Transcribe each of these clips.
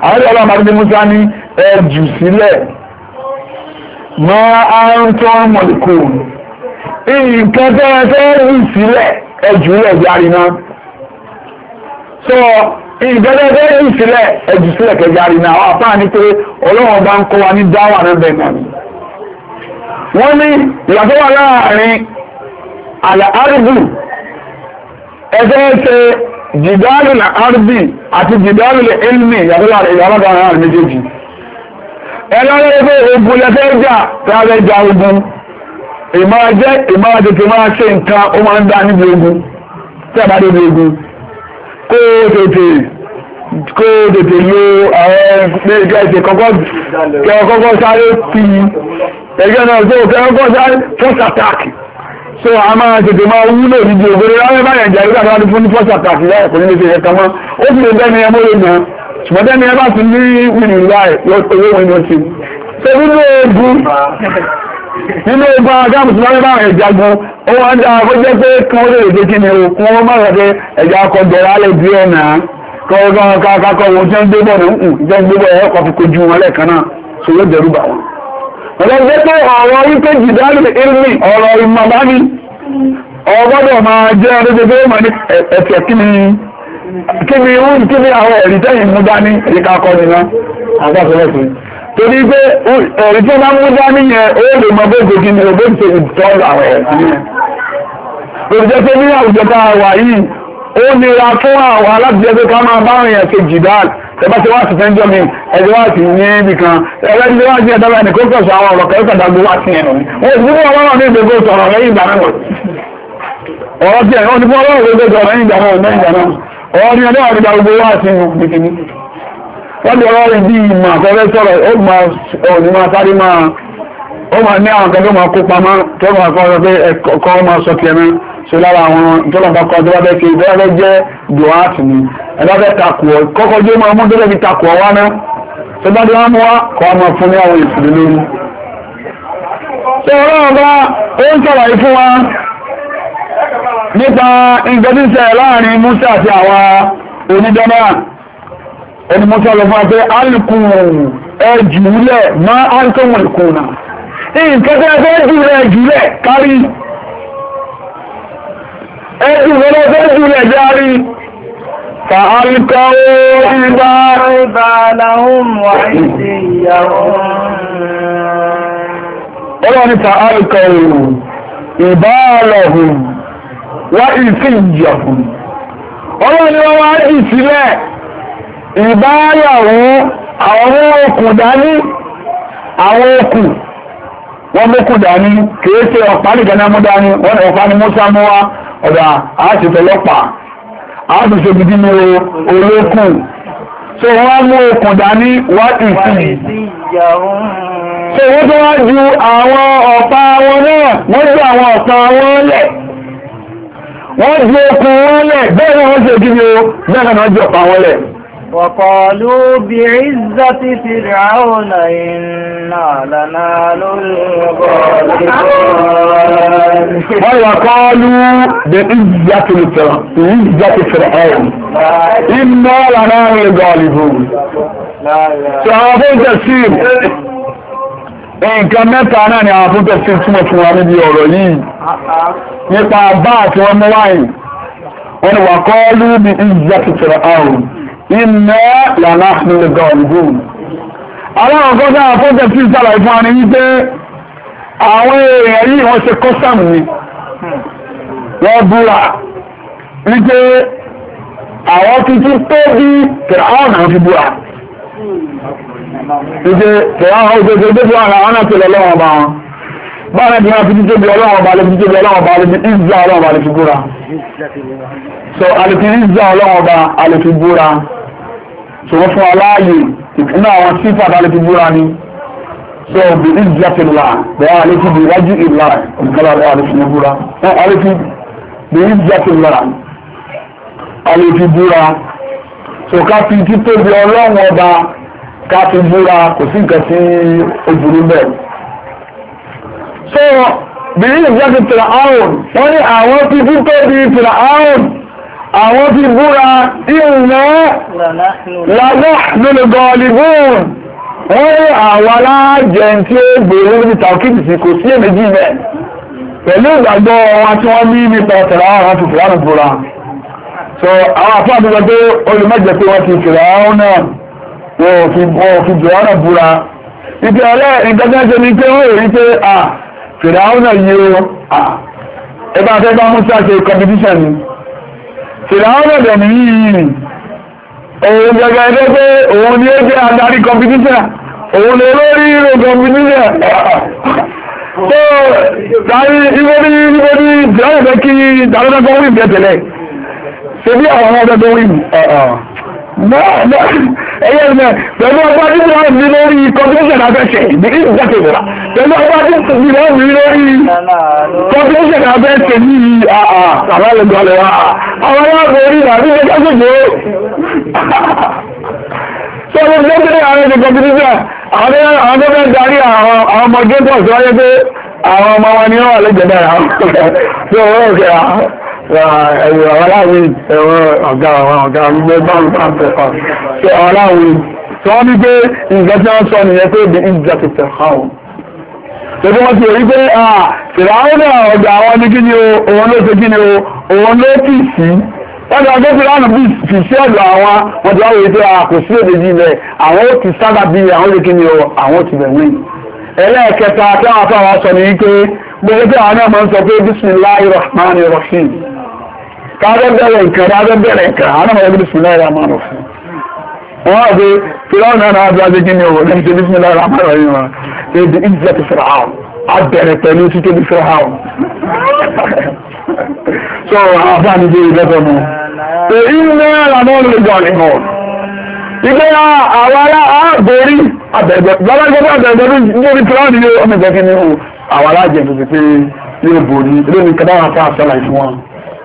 àwọn ìjọba àmàdé Musa ní ẹjù sílẹ̀ máa ń tọ́ mọ̀lẹ́kù nǹkan tẹ́ẹ̀fẹ́ jù sílẹ̀ ẹjù rẹ̀ járe náà so nǹkan tẹ́ẹ̀fẹ́ jù sílẹ̀ ẹjù sílẹ̀ kẹjáre náà àwọn àfáà ní pé Ọlọ́run bá ń kọ́ wa ní dáwà náà bẹ̀ náà wọ́n ní ìyàtọ̀ wà láàrin àlàárìbù ẹgbẹ́ ṣe jìdálù àrùbí àti jìdálù ilmi yàtọ̀lá ìyàlọ́gbà àwọn méjèèjì ẹlọ́rẹ́gbẹ́ ogun lẹ́fẹ́ jà tààrẹ jà ogun ìmáa tètè máa ṣe nǹkan ó máa ń dá níbi ogun tí a bá dé ogun kó tètè lo àwọn ẹgbẹ́ kọ́kọ́ sáré fi ẹgbẹ́ náà tó kẹ́kọ́ sáré first attack so a máa tètè máa wúlò níbi ògbèrè láwọn ẹbáyẹ̀ ìjà ìgbà tó fún ní first attack láì kò ní lè ṣe ẹ̀kọ́ mọ́ ó sì lè bẹ́ni ẹmọ́ lè náà ṣùgbọ́n tẹ́ni ẹbá ti ní wìnì láì owó wọn ló ti so nínú ogun agáàmù tí wọ́n bá ẹ̀jagun ó wá ń dá ó jẹ́ pé kí wọ́n lè dé kí ni òkun wọn máa rẹ̀ ẹ̀já akọ bẹ̀rẹ̀ alẹ́ bí ọ̀nà kọ́kọ́ wọn tí wọ́n gbé bọ̀ ní ẹ̀kọ́ fi kojú wọn lẹ́ẹ̀kan náà so yóò dẹrù bà wọn ọlọ́gbẹ́ pé ọ̀rọ̀ wípé jìdálù ilmi ọ̀rọ̀ ìmọ̀bá ní ọgbọ́dọ̀ máa jẹ́ ọdọ́gbẹ́ mọ̀ ní ẹ̀fẹ̀ kí ni àwọn ẹ̀rí tẹ́yìn mú dání ẹ̀ríkà kọ́ nìna àgbàfẹ́lẹ́fẹ́ torí pé ẹ̀rí tí wọ́n mú dání yẹn ó lè mọ bóògbé kí ni òbó ti tọ́lù àwọn ẹ̀rí yẹn òjẹ́ pé ní àwùjọ tá a wà yìí ó nira fún àwọn alábìjẹ́ pé ká máa bá àwọn èèyàn ṣe jìdálù ẹbá ti wá sí fẹ́jọ́ mi ẹjọ́ wá sí ní ibìkan ẹgbẹ́ tí wá sí ẹ̀dọ́lá ní kó kọ̀ọ̀sọ̀ àwọn ọ̀rọ̀ kẹ́kọ̀ọ́ dàgbò wá sí ẹ̀nà wọ́n ti fún ọlọ́run ní ìgbègbè sọ̀rọ̀ lẹ́yìn ìgbà náà ọ̀rọ̀ tí ẹ̀nà ti fún ọlọ́run ní ìgbègbè sọ̀rọ̀ lẹ́yìn ìgbà náà ọ̀rọ̀ ní ọdọ́ àrídà gbogbo wá sí ìgbìkìní wọ́n ti ọlọ́run bí ìmọ̀ àfẹ́fẹ́ sọ̀rọ̀ ó máa ní àwọn kẹ́lẹ́ máa kó pamọ́ tó máa kọ́ ọ pé ẹ̀kọ́ máa sọ kí ẹ̀mẹ́ so lára àwọn ìtọ́lọ̀bá kan tó bá bẹ́ kí ìgbẹ́rẹ́ jẹ́ dùwátì ni ẹ̀dọ́fẹ́ takùọ̀ kọ́kọ́ jẹ́ máa mú tẹ́lẹ̀ fi takùọ̀ wá náà tó bá dé wá mú wá kọ́ ọmọ fún ní àwọn ìsìnkú lórí so ọlọ́run bá ó ń sọ̀rọ̀ fún wa nípa ìgbẹ́díṣẹ́ láàrin Musa àti àwọn onídọ́nà ẹni Musa lọ fún wa pé alìkùn ẹjùúlẹ̀ má alìkùn ìkùnà ìkẹ́kẹ́ jùlẹ̀ kárí ẹjùlẹ̀ járí fa'alikawo ìbálahun wà ìdí ìyàwó ọlọ́ni fa'alikawo ìbálahun wà ìdí ìyàwó ọlọ́ni wọ́n wá ìsílẹ̀ ìbáyàwó àwọn okùn dání àwọn okùn wọ́n mọ́kù dání kìí ṣe ọ̀pá nìkaná mú dání wọ́n ọ̀pá ni Mùsá mú wá ọ̀dà àṣìfẹ́lọ́pàá àádùsọ gidi ní olókùn so wọ́n mú okùn dání wá ìsìn so wọ́n tó wá ju àwọn ọ̀pá wọn náà wọ́n ju àwọn ọ̀pá wọn lẹ̀ wọ́n ju okùn wọn lẹ̀ bẹ́ẹ̀ wọ́n ṣe gidi bẹ́ẹ̀ náà ju ọ̀pá wọn lẹ̀ وقالوا بعزة فرعون إنا لنال الغالبون وقالوا بعزة فرعون إنا لنال الغالبون سأفون تفسير nǹkan mẹ́ta náà ni àwọn fún tẹ̀sí túnmọ̀ fún wa níbi ọ̀rọ̀ yìí nípa bá àti wọn mú wáyìí wọ́n ni وقالوا بعزة فرعون iná lànà nílẹ̀gọ́ ọ̀gbùn aláwọ̀ kọ́sá àfọ́jẹ̀ tí sára ìfún àní wípé àwọn èèyàn yìí wọ́n ṣe kọ́sàmù ni wọ́n búra wípé àwọn tuntun tó bí Fìràwọn náà fi búra wípé Fìràwọn òjòjò tó bí àwọn náà tẹ̀lẹ̀ lọ́wọ́ bá wọn bára bí wọ́n fi títẹ́ bí ọlọ́wọ́ bá lè fi títẹ́ bí ọlọ́wọ́ bá lè fi ìzà ọlọ́wọ́ bá lè fi búra so alìfi ìzà ọlọ́wọ́ bá lè fi búra so wọ́n fún aláàyè ìpínlẹ̀ àwọn sífà bá lè fi búra ní so bí ìzà ti là bẹ́ẹ̀ alìfi bí wájú ìlà ìkọlá alìfi búra alìfi bí ìzà ti là alìfi búra so ká fi títẹ́ bí ọlọ́wọ́ bá ká fi búra kò sí nǹkan tí ó burú bẹ́ẹ̀ so bí ìjọ́ ti Fìràáùn wọ́n ní àwọn tí tó bí Fìràáùn àwọn ti búra inna lanahnu al-ghalibun wọ́n ní àwọn aláàjẹ́ tí ó gbèrè lórí tàwíkìtì sí kò sí èméjì mẹ́ pẹ̀lú ìgbàgbọ́ wọn tí wọ́n ní nípa ọ̀tẹ̀lá àwọn ti fìlànà búra so àwọn àfáà tó gbogbo olùmọ́jẹ̀ pé wọ́n ti fìlànà náà wọ́n fi fìlànà búra ibi ọlẹ́ ìgbẹ́gbẹ́ ní pé wọ́n rí pé fìlànà yìí ó ẹgbẹ́ afẹ́ bá mú sáṣe competition ni fìlànà dẹ̀ ní yìí òun gẹ́gẹ́ ẹgbẹ́ pé òun ni ó jẹ́ adarí competition òun lè lórí ìrò competition so tàbí ìwọ́n ní ìjọba ìfẹ́ kí ìdálọ́dọ́gbọ́n wí bẹ̀tẹ̀lẹ̀ ṣe bí àwọn ọmọdé wí ẹ̀yẹ́ ìmẹ̀ pẹ̀lú ọgbà tí wọ́n ní lórí competition abẹ́ṣẹ̀ ìbílí ìjẹ́kẹ̀ẹ́ra pẹ̀lú ọgbà tí wọ́n ní lórí competition abẹ́ṣẹ̀ ní àwálẹ̀gbọ́lẹ̀ wa àwọn aláàbò orí àbí ẹgbẹ́gbẹ́ so wọ́n ní lórí àwọn ẹgbẹ́ competition àwọn tó fẹ́ darí àwọn ọmọ gẹ́gọ́ sí wáyé pé àwọn ọmọ wọn ni wọ́n wà lẹ́gbẹ̀ẹ́ dára so wọ́n rẹ̀ ẹ̀wọ̀ àwọn aláwìn ẹ̀wọ̀ ọ̀gá gbígbẹ́ báwọn bá ń pẹ̀kọ́ so àwọn aláwìn tí wọ́n ní pé ìgbẹ́ tí wọ́n sọ nìyẹn pé bí ìjẹ́ ti pẹ̀kọ́ tó bí wọ́n ti rí pé ìràwọ̀ náà ọ̀gá àwọn ní kíni o òun ló ṣe kíni o òun ló tì sí wọ́n ti ọjọ́ fìlànà bí fi sí ọ̀dọ̀ àwọn wọ́n ti wá wòye pé kò sí èdè yìí lẹ̀ àwọn ó ti sábà bí àwọn lè kíni o àwọn ti bẹ̀ wí ẹlẹ́ẹ̀kẹta tí wọ́n fà wọ́n sọ ní pé gbogbo tí àwọn náà máa ń sọ pé bismillahir rahmanir rahim káàdọ́ bẹ̀rẹ̀ nǹkan káàdọ́ bẹ̀rẹ̀ nǹkan àwọn náà máa ń bismillahir rahmanir rahim wọ́n wá pé fìlànà náà bí wọ́n ti kíni o lẹ́yìn tí bismillahir rahmanir rahim wọn ebi ìjẹ́ ti Fir'aun abẹ̀rẹ̀ pẹ̀lú títí bí Fir'aun so àwọn afáàní jẹ́ ìlẹ́tọ̀ mú èyí ní àlànà olùgbọ̀n nìkan ìgbé àwọn ará àgbórí àbẹ̀gbẹ̀rẹ̀ níbi Fir'aun ní ọmọ ìgbẹ́kẹ́ ní àwọn alájẹ̀ tó ti pé ní òbòrí ilé ní kẹdáwà fún àṣọ́lá ìfún wọn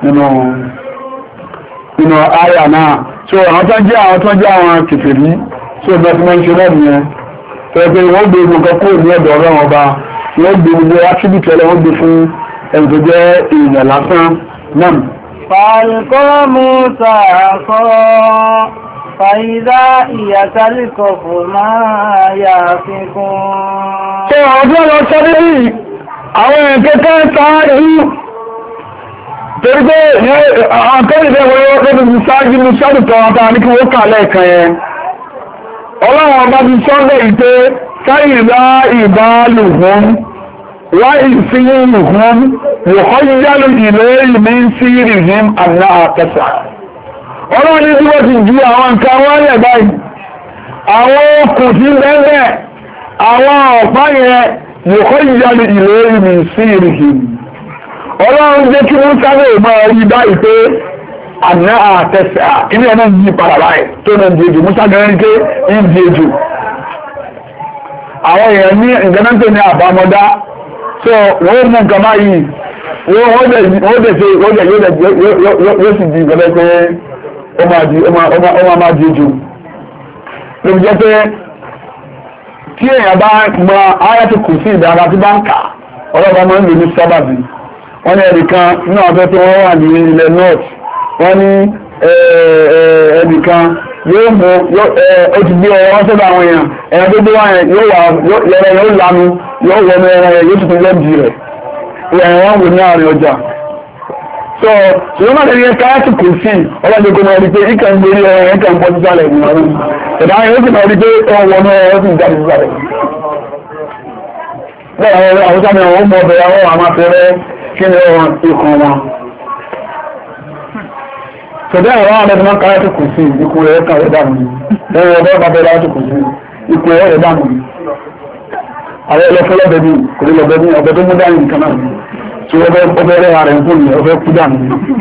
nínú àyà náà so àwọn tó jẹ́ àwọn kèfèrí so bẹ́ẹ̀ tí wọ́n ń ṣe náà nìyẹn pẹ̀lú wọ́n gbé gbogbo kúrò ní ọ̀dọ̀ ọlọ́run ọba wọ́n gbé gbogbo attribute ọlọ́run gbé fún ẹni tó jẹ́ èèyàn lásán náà. Fàlùkọ́ Mùsà kọ́ fàyídá ìyàtàlìkọ̀fù máa yà fi kún. Ṣé ọdún ọlọ́ sọ níbi àwọn ẹ̀kẹ́kẹ́ sáájú torí pé àwọn akẹ́rìndẹ̀ wọ́n tó ti sáájú ní sọ́dùtọ̀ ọ̀tá ní kí wọ́n kà lẹ́ẹ̀kan yẹn. Ọlọ́run ọba ti sọ́lẹ̀ ìpé sáyìnlá ìbálùhún wá ìsìnyìnhún yòkọ́ yíyálò ilẹ̀ ìmí sí ìrìhìm àná àtẹ́sà. Ọlọ́run ní tí wọ́n ti ju àwọn nǹkan wọ́n lẹ̀ báyìí. Àwọn okùn tí bẹ́ẹ̀ àwọn ọ̀pá yẹn yòkọ́ yíyálò ilẹ̀ ìmí sí ìrìhìm. Ọlọ́run jẹ́ kí wọ́n sáré máa rí báyìí pé àná àtẹ́sà ilé ẹ̀nà yìí padà báyìí tó náà di ejò Musa gẹ́rin pé ń di ejò àwọn èèyàn ní ìgbẹ́nàtò ní àbámọ́dá so wọ́n mú nǹkan báyìí wọ́n dẹ̀ yóò sì di ìgbẹ́lẹ́ pé ó máa di ejò ló jẹ́ pé tí èèyàn bá mọ ayatu kùsì ìdára tí bá ń kà ọlọ́pàá máa ń lò ní sábàbí wọ́n ní ẹnìkan náà fẹ́ tó wọ́n wà ní ilẹ̀ north wọ́n ní ẹnìkan yóò mú ó ti gbé ọwọ́ sọ́dọ̀ àwọn èèyàn ẹ̀yàn tó gbé wáyẹn yóò lanu yóò wọnú ẹran rẹ̀ yóò tuntun lẹ́bìí rẹ̀ ẹ̀wọ̀n wò ní àárín ọjà so ṣùgbọ́n máa tẹ̀lé káyàtì kò sí ọlọ́dún kò máa rí pé ìkà ń gbérí ẹran ẹ̀ka ń bọ́ sísàlẹ̀ ìmọ̀ràn ẹ̀dá yẹn ó sì máa rí pé wọ́n wọnú ẹran sì ń jáde sísàlẹ̀ bẹ́ẹ̀ àwọn sábẹ́ àwọn ọmọ ọbẹ̀ àwọn àmàfẹ́rẹ́ kí ni ikùn wọn sọ̀dẹ́ àwọn ọmọdé máa ń káyà tó kù sí ikú rẹ̀ kan rẹ̀ dànù lẹ́yìn ọdọ́ bá bẹ̀rẹ̀ láti kù sí ikú rẹ̀ dànù àwọn ẹlẹ́fẹ́lẹ́bẹ̀ bí kò lè lọ́bẹ̀ ní ọbẹ̀ tó mú dání nǹkan náà tí ọbẹ̀ rẹ̀ ààrẹ ń fún ọbẹ̀ kú dànù.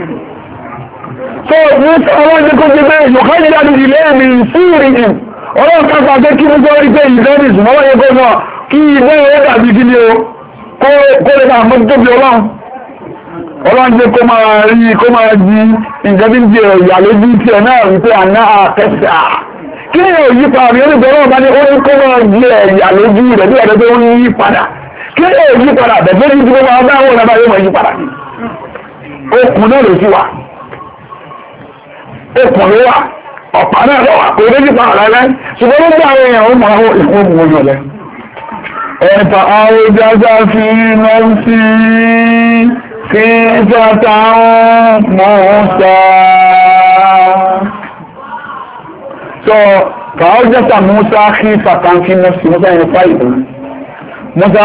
so ní àwọn ẹgbẹ́ kó gbé yọ̀ká ìdájú ilé mi sí ìrìn ọlọ́run kápá pé kí wọ́n rí pé ìfẹ́rìs mọ́wọ́ yẹ kó náà kí ilé rẹ̀ dàbí kí ni o kó lè máa mọ́ tóbi ọlọ́run jẹ́ kó máa rí kó máa di nǹkan tí ń jẹ ìyà lójú tí ẹ̀ náà wípé àná àtẹ́sà kí ni ò yí padà bí onígbọ̀n náà bá ní ó ní kó máa di ìyà lójú rẹ̀ bí ẹ̀dẹ́ tó ń yí padà kí ni ò yí padà bẹ̀fẹ́ ní tí ó máa bá àwọn ọ̀nà yóò máa yí padà ní okùn náà ló sí wa okùn ló wà ọ̀pá náà lọ́wọ́ kò lè nípa àlàlẹ́ ṣùgbọ́n ló gbé àwọn èèyàn ó máa ìfún mú yọ lẹ́ ẹ̀fà àwòjájá fi náà sí fi jọta Mùsá so fàájọ́ta Mùsá kí fàtàkì náà sí Mùsá yẹn fáìlì Mùsá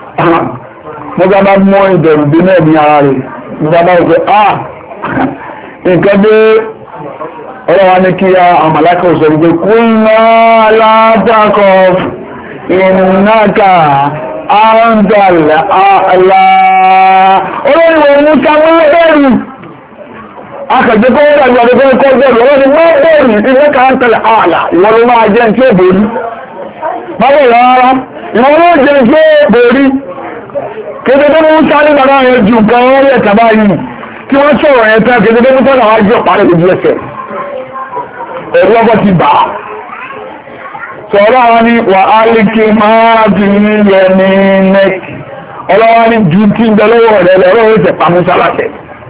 bá mú ìbẹ̀rù bí náà ní ara rẹ̀ Mùsá bá wọ́n pé nǹkan dé ọlọ́wà ní kí àmàlákà òṣèrè gbé kúnnà látàkọ̀ ìnáka àndàlá àlá olóòwò mú ká mọ́ bẹ̀rù akàjẹ́ kọ́ wọ́n dàgbà tó kọ́ bẹ̀rù ọlọ́ni mọ́ bẹ̀rù ìnáka àndàlá àlá ìwọ́n ló máa jẹ́ tí ó borí bábẹ̀ rárá ìwọ́n ló jẹ́ tí ó borí kéde tó mú sáré bàbá rẹ̀ jù kan wọ́n rẹ̀ tàbá yìí kí wọ́n sọ̀rọ̀ ẹ̀ tán kéde tó mú sáré àwọn àjọ pàrẹ̀ lójú ẹsẹ̀ ẹ̀rọ ọgbọ́ ti bà á sọ̀rọ̀ àwọn ni wà á lè kí máa bí yẹ ní nẹ́kì ọlọ́wọ́ ní ju tí ń bẹ̀lọ́wọ́ rẹ̀ lọ́rọ̀ ìṣẹ̀ pàmúsá látẹ̀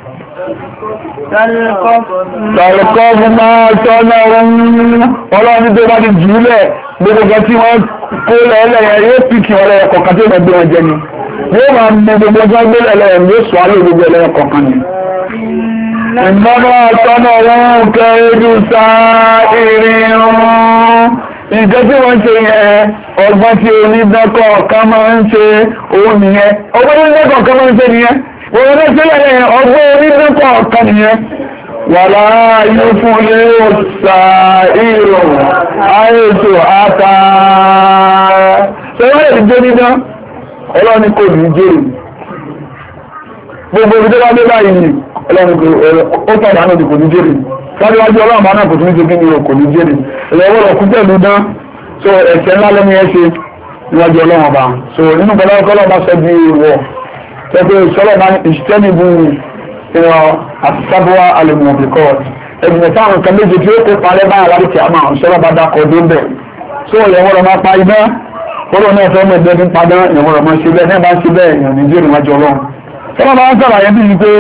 tàlùkọ́fù máa tọ́nà ọlọ́wọ́ ní tó bá ti jùlẹ̀ gbogbo tí wọ́n kó lẹ́lẹ́yẹ yóò pìkì ọlẹ́yẹ kọ̀ọ̀kan tó gbé wọn jẹ ni yóò máa mú gbogbo tí wọ́n gbé lẹ́lẹ́yẹ yóò sọ alẹ́ gbogbo ẹlẹ́yẹ kọ̀ọ̀kan ni ìmọ́nà tọ́nà wọn kẹrìdù sáà ìrìn nǹkan tí wọ́n ṣe yẹn ọgbọ́n tí onídọ́kọ̀ kan máa ń ṣe òun nìyẹn ọgbọ́n onídọ́kọ̀ kan máa ń ṣe nìyẹn òun náà ṣe lẹ́yìn ọgbọ́n onídọ́kọ̀ kan nìyẹn wà láàáyé fún ilé òṣà ìrò àìsò àtà ṣẹwọ́n lè jẹ́ nídán ọlọ́ni kò ní jẹ́ gbogbo ibi tó bá dé báyìí ọlọ́ni ó tọ̀dá náà kò ní jẹ́ wájú ọlọ́run bá náà kò tún ní ṣe kí ni o kò ní jẹ́rì ìrọ̀wọ́ ọkùn pẹ̀lú dán so ẹ̀ṣẹ̀ ńlá lẹ́nu ẹ́ ṣe níwájú ọlọ́run ọba so nínú pẹ̀lú ọlọ́run bá sọ bí ìwọ̀ tẹ́pẹ́ ìṣọ́lọ̀ bá ìṣẹ́nìbù ìwọ̀ àti sábúwá alẹ́mọ̀bìkọ́ ẹgbẹ̀rẹ̀ táwọn nǹkan méje tí ó kó parẹ́ báyà láti kí a máa ìṣọ́lọ̀ bá dákọ̀ dé bẹ̀ so ìyẹ̀wọ̀ rọ̀ máa pa iná kóró náà fẹ́ mọ̀ ẹgbẹ́ nípa dán ìyẹ̀wọ̀ rọ̀ máa ṣe bẹ́ẹ̀ náà bá ń ṣe bẹ́ẹ̀ èèyàn ní jẹ́rì níwájú ọlọ́run sọ́wọ́n bá ń sọ̀rọ̀ àyẹ́ bí i pé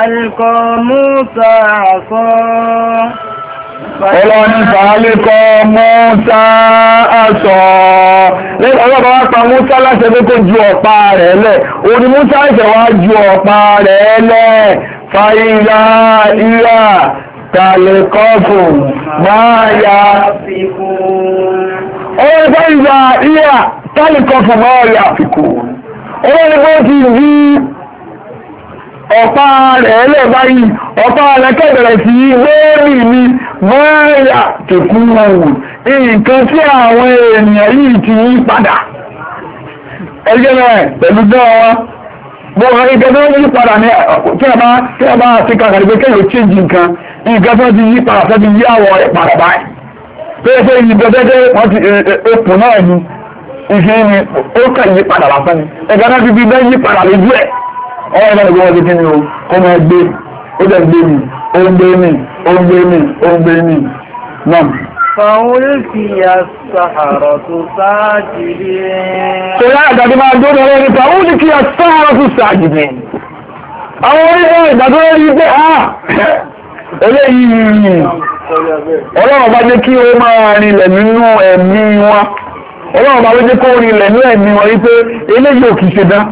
ọlọ́ni fàálẹ́kọ́ Mùsá àṣọ ọlọ́bàá wá pa Mùsá láṣẹ pé kó ju ọ̀pá rẹ̀ lẹ̀ òní Mùsá ìṣẹ̀ wá ju ọ̀pá rẹ̀ lẹ̀ fàílà ìyá tàlẹ́kọ́fù máa ya ọlọ́ni fàílà ìyá tàlẹ́kọ́fù máa ya fìkù ọlọ́ni bó ti rí ọ̀pá rẹ̀ ẹlẹ́ báyìí ọ̀pá rẹ̀ kẹ́bẹ̀rẹ̀ sí lórí mi mọ́ẹ̀yà tèkún ọ̀hún nǹkan tí àwọn ènìyàn yìí ti yí padà ẹgbẹ́ rẹ̀ pẹ̀lú dọ́ọ̀wá gbọ́nà ìgbẹ́ tó yí padà ní tí a bá ti kàkàrí pé kéyò change nǹkan tó ti yí padà tó ti yí àwọ̀ rẹ̀ padà báyìí pé pé ìgbẹ́gbẹ́ wọ́n ti okùn náà ni ìṣẹ́ ni ó kà yí padà lásán ni ẹ̀gbẹ́ náà ti fi bẹ́ yí padà lójú ẹ̀ ọwọ́ ẹ̀rọ ìgbọ́n ọdún kí ni o kọ́ máa gbé ó dẹ̀ gbé mi ó ń gbé mi ó ń gbé mi ó ń gbé mi náà. فألقي السحرة ساجدين. Ṣọlá àgbàdo máa dúró lọ́wọ́ ní فألقي السحرة ساجدين. Àwọn oníṣẹ́ ìgbàdo rí pé eléyìí ọlọ́run bá jẹ́ kí ó máa rinlẹ̀ nínú ẹ̀mí wọn. Ọlọ́run bá jẹ́ kó rinlẹ̀ nínú ẹ̀mí wọn wípé eléyìí ò kìí ṣe dán.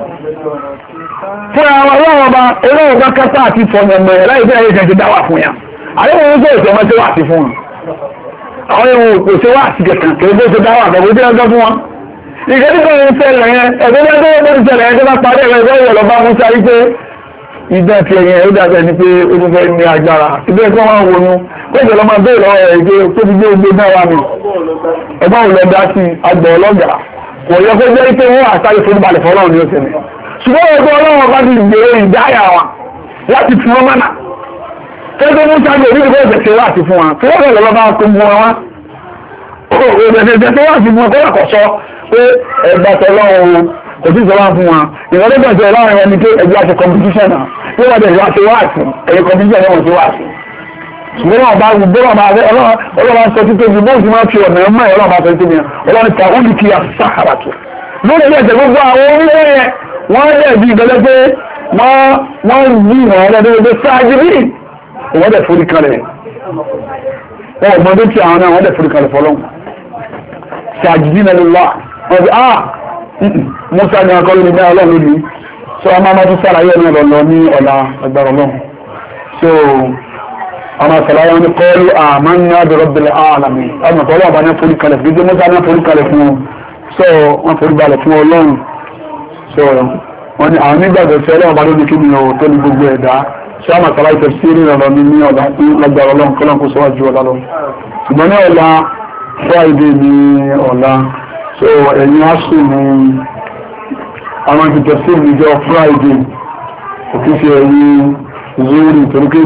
Fún àwọn ọlọ́run bá kásá àti fọ̀nàmọ̀ ẹ̀ láì fẹ́ ẹ̀yẹ́ kẹ́ ti dáwà fún yà. Àríwọ̀n ń sọ ìṣẹ́ ọmọ tí wà sí fún wọn. Àwọn ẹ̀wọ̀n kò ṣe wà sí kẹ̀kàn kí ó bó ṣe dáwà àgbàgbó tí wọ́n gbọ́ fún wọn. Ìgbẹ́dìkọ̀ ń ṣẹlẹ̀ yẹn, ẹgbẹ́ tó ń ṣẹlẹ̀ yẹn tó bá parí ẹ̀rọ ìgbẹ́ ìwọ̀lọ́ bá mú sáré pé ìdá ti ẹ̀yẹn ó dàbẹ̀ ní pé ó tún fẹ́ ní agbára. Ìgbẹ́ ẹ̀kọ́ wọn wọnú, ó ìjọba máa bẹ́ẹ̀ lọ́wọ́ ẹ̀ ìgbé tó ti gbé ogbé náà wà mí. Ẹgbọ́n ò lọ dá sí agbọ̀ ọlọ́gà. Kò yẹ kó jẹ́ pé wọ́n àsáré fún balẹ̀ fọlọ́run ní ó ṣẹlẹ̀. Ṣùgbọ́n ẹgbẹ́ ọlọ́run bá ti gbèrè ìdáyà wa láti fún wọn mọ́nà. Kẹ́gbẹ́ mú sáré orí ìgbẹ́ ìgbẹ̀sẹ̀ láti fún wọn. Tí wọ́n bẹ̀rẹ̀ lọ́ba kó mú wọn wá. Òbẹ̀sẹ̀ tó wà sí fún wọn kó wà kọ̀ sọ pé ẹgbẹ́ tọ́lọ́run kò sí ìṣọ́lá fún wọn. Ìrọ̀lẹ́gbẹ̀sẹ̀ láàrin ẹni pé ẹgbẹ́ àti competition náà. Tí wọ́n bẹ̀rẹ̀ wá sí wáàsì, ẹ̀yẹ competition náà wọ́n sí wáàsì. Ṣùgbọ́n ọba gbọ́dọ̀ máa rẹ̀ ọlọ́run sọ títí ojú bóòsì máa fi ọ̀nà ẹ̀mọ́ ẹ̀ ọlọ́run bá sọ títí ọlọ́run ta ó ní kí a sáhàrà tó. Lórí ẹ̀sẹ̀ gbogbo àwọn orílẹ̀ yẹn wọ́n rẹ̀ bí ìgbẹ́lẹ́ pé wọ́n yí wọn lẹ́dẹ́gbẹ́ sáájú bí ìwọ́n dẹ̀ forí kan rẹ̀ wọn ò mọdé tí àwọn náà wọ́n dẹ̀ forí kalẹ̀ fọlọ́n ṣàjìdí náà lọ́wọ́ wọ́n fi Musa ní akọ́lù ní bẹ́ẹ̀ ọlọ́run lónìí so ọmọ ọmọ tó sàlàyé ẹ̀mí ọ̀lọ́ ní ọ̀la agbára ọlọ́run so ọmọ sàlàyé wọn ni kọ́lù amanna bi rabbil alamin ọmọ tọ́lọ́ ọba ní forí kalẹ̀ fún Musa ní forí kalẹ̀ fún wọn so wọ́n forí balẹ̀ fún ọlọ́run so wọ́n ní àwọn nígbàgbọ́ sí ọlọ́run bá lónìí kí ni o tó ní gbogbo ẹ̀dá ṣé àmà sàlàyé tẹ̀ sí ní ọ̀lọ́ ní ọ̀la lágbára ọlọ́run kọ́lọ́n kó sọ́wájú ọ̀la lọ ṣùgbọ́n ní ọ̀la Friday ní ọ̀la so ẹ̀yin aṣù ní àwọn ìtẹ̀sí ìjọ Friday òkú ṣe ẹ̀yìn zuri torípé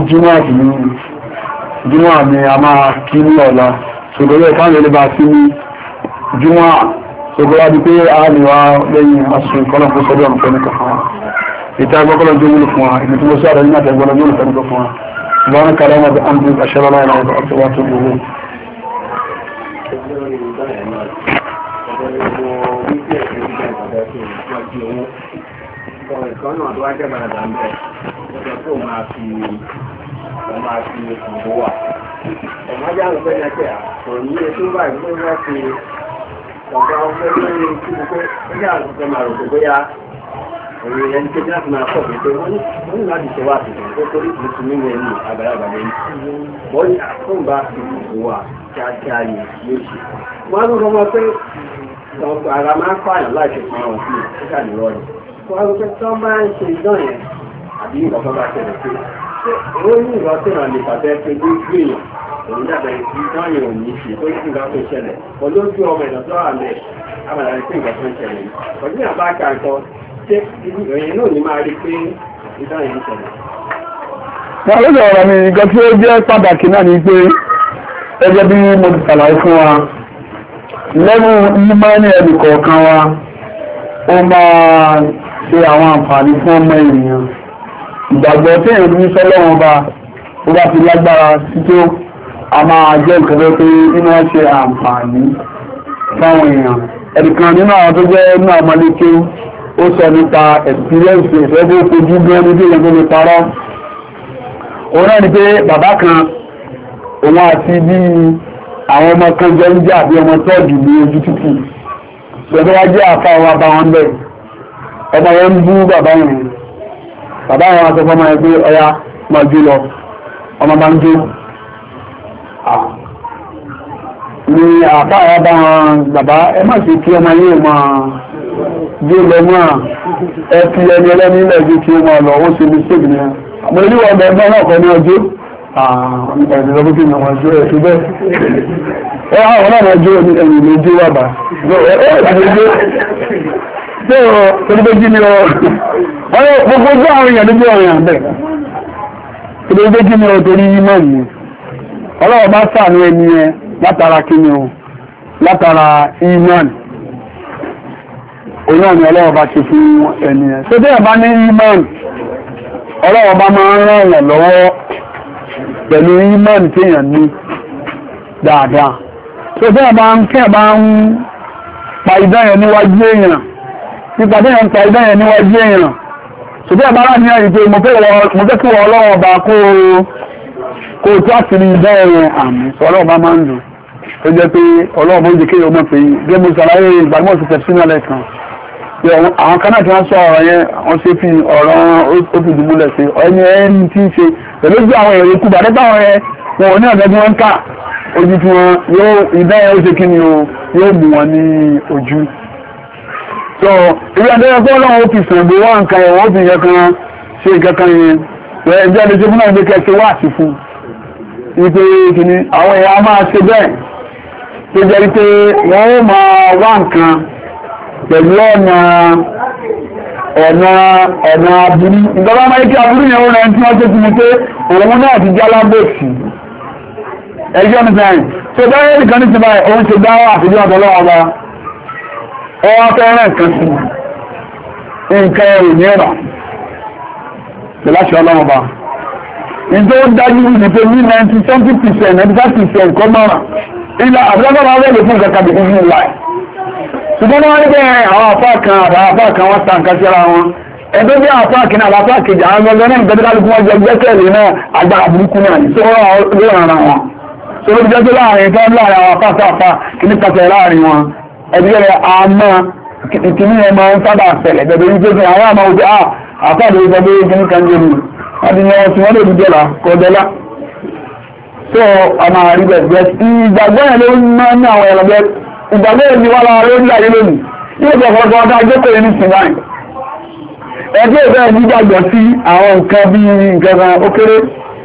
Júmọ́ àmì a máa kí ní ọ̀la ṣògbọ́n ìkáàlẹ̀ lè bá sí ní Júmọ́ ṣògbọ́n bí pé a lè wá lẹ́yìn aṣù ìkọlọ̀ fún sọ́dọ̀ ọ̀nà fẹ́ni kan fún wa ìta ẹgbọ́kọ́lọ̀ jẹ́ wúlò fún wa ìlú tí mo sí àdáyé náà tẹ́gbọ́lọ̀ jẹ́ wúlò fẹ́ni kan fún wa ṣùgbọ́n kàrẹ́ wọn bí àmì àṣẹ́rọ̀ láì láì ọ̀tọ̀ wá tó gbogbo ìkan náà tó wá jẹ́ bàràdà ń bẹ̀ ọjọ́ tó máa fi ìbò wà ọmọ ajá ń fẹ́ lẹ́kẹ̀ àkọ̀rọ̀ ní ètò báyìí tó wá fi ọ̀gá ọgbẹ́ lórí kíkọ́ pé ó yà ń fẹ́ máa rò pé bóyá òun ẹni kéjì láti máa pọ̀ pé wọ́n ní láti ṣe wá àtìkò tó torí mùsùlùmí ní ẹni àgbàlagbà lẹ́yìn wọ́n ní àkóńbá fi ìbò wà kíákíá ni yóò ṣe wọ́n á lọ́wọ́ mọ́ pé ara máa ń pààyàn láti pa àwọn sí ìṣẹ́jà nìrọ̀ rẹ̀ wọ́n á lọ́wọ́ pé tí wọ́n bá ń ṣe ìdán yẹn àbí ìgbàgbọ́ bá ṣẹlẹ̀ pé ó ní ìrọ̀ tí wọ́n lè pàtẹ́ pé ló gbé èèyàn òun dàbẹ̀ ìdán yẹn ò ní ṣe tó sì ń gbà tó ṣẹlẹ̀ pọ̀ lójú ọmọ ìdán tó wà lẹ̀ àbàlà ní pé ìgbà tó ń ṣẹlẹ̀ yìí ọdún yàrá bá ka nǹkan ṣé ìròyìn náà ní máa rí pé ìdán yẹn ń ṣẹlẹ̀. wọ́n ló sọ̀rọ̀ mi nǹkan tí ó jẹ́ pàtàkì náà ni pé ẹgbẹ́ bí mo ti ṣàlàyé fún wa lẹ́nu ìmọ̀ẹ́nì ẹnì kọ̀ọ̀kan wa ó máa ṣe àwọn àǹfààní fún ọmọ ènìyàn ìgbàgbọ́ tí èèyàn ní sọ́lọ́wọ́n bá ó bá fi lágbára sí tó a máa jẹ́ nǹkan tó pé inú wọn ṣe àǹfààní fáwọn èèyàn ẹnìkan nínú àwọn tó jẹ́ inú àmọ́léké ó sọ nípa experience ìfẹ́ tó fojú bí ẹni tí èèyàn tó lè parọ́ òun náà ni pé bàbá kan òun àti bíi àwọn ọmọ kan jẹ́ ń jà bí ọmọ tọ́ọ̀dù ní ojú títì ṣọ́dọ́ wá jẹ́ àfá ọwọ́ bá wọn bẹ̀ ọmọ yẹn ń bú bàbá yẹn àtọ́fọ́ máa gbé ọya máa jó lọ ọmọ bá ń jó ní àfá ọwọ́ bá wọn bàbá ẹ má ṣe kí ọmọ yẹn máa jó lọ mọ́ ẹ fi ẹni ẹlẹ́ni ilẹ̀ jó kí ó máa lọ ó ṣe mistake ni àmọ́ ilé wọn bẹ̀ ẹgbẹ́ náà kọ́ ní ọjọ́ ẹ̀rọ̀lọ́gbọ́gbọ́ ìwọ̀n àjò ẹ̀tù bẹ́ẹ̀ àwọn náà àjò ẹ̀yìn lójú wà bá gbogbo ni àwọn èèyàn lójú ọ̀rìn àbẹ̀ gbogbo ni ọ torí ìmọ̀ ni ọlọ́wọ́ bá ṣàánú ẹni ẹ látara kíni o látara ìmọ̀ òun náà ni ọlọ́wọ́ bá ṣe fún ẹni ẹ tó tẹ́yà bá ní ìmọ̀ ọlọ́wọ́ bá máa ń ràn yàn lọ́wọ́ pẹ̀lú ìmọ̀n tí èèyàn ní dáadáa tó tí àbá ń kí àbá ń pa ìdáyẹ̀ níwájú èèyàn nípa tí èèyàn ń pa ìdáyẹ̀ níwájú èèyàn tó tí àbá rà ní àyíké mo fẹ́ kí wọ́n ọlọ́wọ́ bá kó tó àtìrí ìdáyẹ̀ àmì sọ ọlọ́wọ́ bá máa ń lò tó jẹ́ pé ọlọ́wọ́ bó jẹ́ kéèyàn mọ̀ pé gẹ́gbó sàlàyé ìgbàgbọ́ ti tẹ̀sí náà lẹ́kan àwọn kan náà tí wọ́n sọ ọ̀rọ̀ yẹn wọ́n ṣe fi ọ̀rọ̀ ó fi dùbúlẹ̀ sí ẹni tí ń ṣe pẹ̀lú bí àwọn èrè kú bàdé báwọn yẹn wọn ò ní ọ̀gá tí wọ́n ń kà ojú tí wọ́n yóò ìdáyẹ̀ ó ṣe kí ni o yóò mú wọn ní ojú. so ìwé àdéhùn pé ọlọ́run ó fi sàǹgbé wá nǹkan yẹn wọ́n fi yẹ kan ṣe nǹkan kan yẹn pẹ̀lú ẹgbẹ́ àdéhùn fún náà gbé kẹ́kẹ́ wá sí fún wípé kí ni àwọn èèyàn máa ṣe bẹ́ẹ̀ tó jẹ́ wípé wọ́n ó máa wá nǹkan pẹ̀lú ọ̀nà aburú ìjọba máa kí aburú yẹn ó rẹ̀ tí wọ́n tó ti mú pé òun náà ti já lábòsí ẹjọ́ nìkan tó bẹ́rẹ̀ nìkan ní ti báyìí òun ṣe dáwọ́ àfijọ́ ọ̀tọ̀lọ́wọ́ bá ọwọ́ fẹ́rẹ̀ nǹkan sí nǹkan ẹ̀rù ní ẹ̀rọ láti ọlọ́wọ́ bá ìjọ ó dájú ní pé ní 90-something% 95% kọ́ mọ́ràn ilẹ̀ àbúrọ́gbọ́n máa wẹ́lẹ̀ fún ìkàkàbí ìlú láì ṣùgbọ́n wọ́n ní bẹ́ẹ̀ àwọn àfá kan wọ́n ta nǹkan síra wọn ẹgbẹ́ bí àfáàkì náà àfáàkì jà àwọn ọgbẹ́ náà ìgbẹ́dẹ́ kálukú wọn jẹ gbẹ́kẹ̀lé náà agbára burúkú náà ní sọ́wọ́ ló ràn ara wọn tó ló jẹ́ pé láàrin tó láàrin àwọn afáfáfá kìíní pàtẹ láàrin wọn ẹgbẹ́ rẹ̀ àmọ́ ìkíní ẹ̀ máa ń sábà ṣẹlẹ̀ bẹ̀bẹ̀ ní pé àwọn àmọ́ òjò àfáàdé ìgbẹ́ pé kíní kan jẹ́ mi wọ́n ti yan ọtí wọ́n lè dúdú ọ̀la kọjọ́lá tó ọmọ àríbẹ̀ bẹ̀ ìgbàgbọ́ yẹn ló máa ń ní àwọn ẹ̀rọ bẹ́ẹ̀ ìgbàgbọ́ yẹn ni wọ́n lára lórí ayé lónìí yóò sọ fọ́fọ́ ọdá jókòó ní sinai ẹgbẹ́ ìbẹ́ nígbàgbọ́ sí àwọn nǹkan bí nǹkan kan ó kéré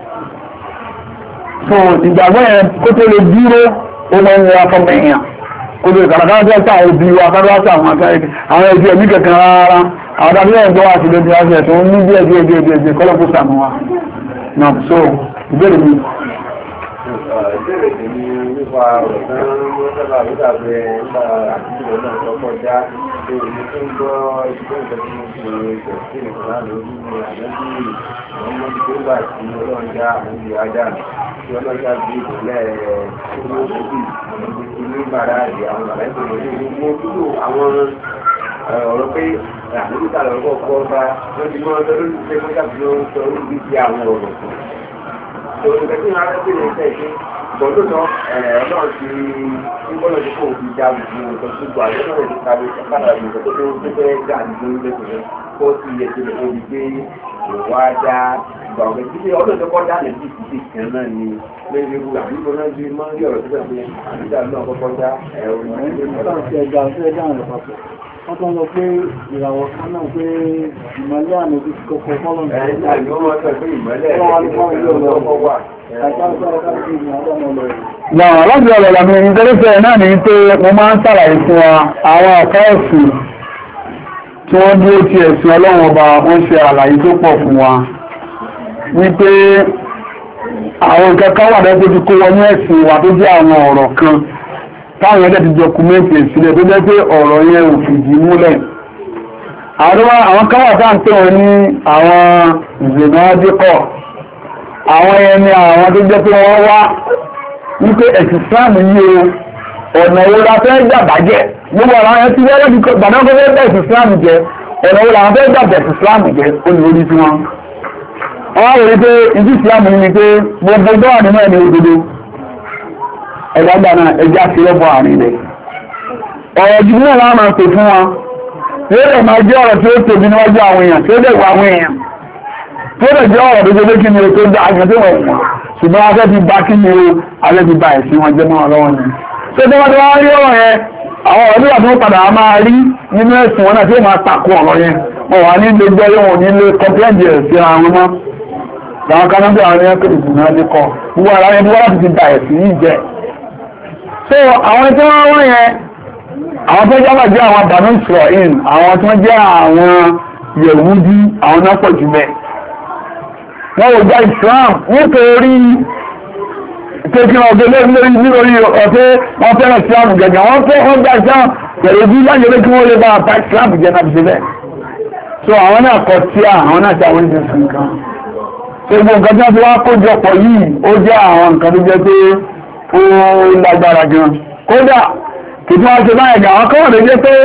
so ìgbàgbọ́ yẹn kó tó lè dúró ó mọ́ ní afọ́mọ èèyàn kó lè kàràkàrà òbí wa kárọ́sà àwọn ẹbí ẹbí kankan rárá àwọn tàbí ẹ̀yìn tó wà sí lójú ọjọ́ tó ń ní díẹ̀ kọ́lọ́kù sàmù wa náà so ìbéèrè mi. Ìbéèrè mi nípa ọ̀rọ̀ náà wọ́n sábà ló dàbí nípa àtúntò náà tó kọjá èyí tó ń gbọ́ ìgbẹ́ ìjọba tí mo ṣe ìgbẹ̀sí nìkan náà lórí àlẹ́bí àwọn ọmọdé tó gbà tí ọlọ́run já àwọn ìlú ajá tí ọlọ́run já bí ìpínlẹ̀ olóògbé ní bàrádì àwọn àlẹ́bí mo dúró àwọn ọ̀rọ̀ pé àlẹ́bíkà lọ́kọ̀ kọ́ bá wọ́n ti mọ́ ọdọ́ lórí pé wọ́n jáde ló ń sọ orí bí àwọn ọ̀rọ̀ kan. Òun ìgbẹ́sí ara sí ní ẹ̀ṣẹ́ ìṣe gbọ́dọ̀ náà ọlọ́run ti ń gbọ́dọ̀ tí kò fi já gbogbo nǹkan tó gbọ́ àjọ náà ti kárí kára nǹkan tó fẹ́ gbà ní lẹ́kọ̀ọ́ kó ti yẹ kí lóko di pé ìwà dá ìgbà ọ̀gbẹ́ títí ọdún tó kọ́ dá lè fi ìdíje kan náà ni lẹ́yìn ewu àbíkọ́ náà bí máa ń rí ọ̀rọ̀ tó fẹ́ pé àbíjà náà kọ́kọ́ dá ẹ̀rọ wọ́n tó ń lọ pé ìràwọ̀ kan náà pé ìmọ̀lẹ́ àmì ti kọ́kọ́ fọ́lọ̀ ní Náà láti ọ̀rọ̀ làmì ìtẹ́lẹ́fẹ́ náà ní pé mo máa ń ṣàlàyé fún wa àwọn ọ̀ká ẹ̀sìn tí wọ́n dúró ti ẹ̀sìn Ọlọ́run ọba wọ́n ṣe àlàyé tó pọ̀ fún wa wípé àwọn nǹkan kan wà lẹ́gbẹ́ tí kó wọnú ẹ̀sìn wa tó jẹ́ àwọn ọ̀rọ̀ kan táwọn ẹgbẹ́ ti dọkumẹ́ntì ìsílẹ̀ tó jẹ́ pé ọ̀rọ̀ yẹn ò fìdí múlẹ̀ àwọn kan wà táà ń pè wọ́n ní àwọn ìzèmọ́díkọ̀ àwọn ẹni àwọn tó jẹ́ pé wọ́n wá wípé ẹ̀sìn Islam yìí o ọ̀nà wo la fẹ́ gbà bàjẹ́ gbogbo àwọn ẹni tí wọ́n lọ́dún gbàdán tó fẹ́ bẹ̀ ẹ̀sìn Islam jẹ́ ọ̀nà wo làwọn fẹ́ gbà bẹ̀ ẹ̀sìn Islam jẹ́ olùwòrí sí wọn. wọ́n wòye pé ìdí Islam yìí ni pé gbogbo dọ́wà nínú ẹni òdodo ẹ̀dàgbà náà ẹjá sí lọ́bọ̀ àárín rẹ̀ ọ̀rọ̀ jù náà láàmà pè fún wọn yóò lè máa jẹ́ ọ̀rọ̀ tí ó tóbi níwájú àwọn èèyàn tí ó lè wà àwọn èèyàn tí ó lè jẹ́ ọ̀rọ̀ tó gbé kí ni o tó dá àgbẹ̀ tó wọ̀ wọ́n ṣùgbọ́n a fẹ́ ti bá kí ni o alẹ́ ti bá ẹ̀sìn wọn jẹ́ mọ́ ọlọ́wọ́ ni tó tó wọ́n ti wá rí ọ̀rọ̀ yẹn àwọn ọ̀rọ̀ nígbà tó padà máa rí nínú ẹ̀sìn wọn náà tí ó máa takò ọ̀rọ̀ yẹn wọn wà ní ilé gbọ́ wọn ní ilé kọ́pẹ́ǹdì ẹ̀ sí ara wọn mọ́ làwọn kan náà bí àwọn ẹ̀kọ́ ìgbìmọ̀ náà ti kọ́ gbogbo ara yẹn bí wọ́n láti ti bá ẹ̀sìn yìí jẹ́ so àwọn tí wọ́n wọ́n yẹn àwọn tó jábà jẹ́ àwọn Banu Israel àwọn tí wọ́n jẹ́ àwọn Yẹ̀wúdí àwọn náà pọ̀ jù bẹ́ẹ̀ wọ́n ò gba Islam nítorí pé kí wọ́n gbé lórí ọ̀fẹ́ wọ́n fẹ́ràn Islam gẹ̀gẹ̀ wọ́n gba Islam pẹ̀lú bí láyé kí wọ́n lè bá bá Islam jẹ́ náà ṣe bẹ́ẹ̀ so àwọn náà kọ tí àwọn náà ṣe àwọn ìjọsìn nǹkan so gbogbo nǹkan tí wọ́n fi wá kójọpọ̀ yìí ó jẹ́ àwọn nǹkan tó jẹ́ pé ó lágbára gan kódà kì tí wọ́n ṣe báyẹ̀ gan àwọn kọ́wọ̀n lè jẹ́ pé